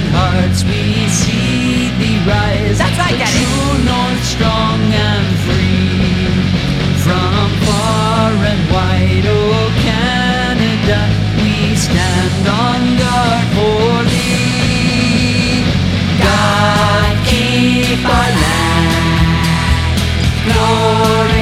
hearts we see thee rise. That's right, the Daddy. true north, strong and free. From far and wide, oh Canada, we stand on guard for thee. God keep our land, glory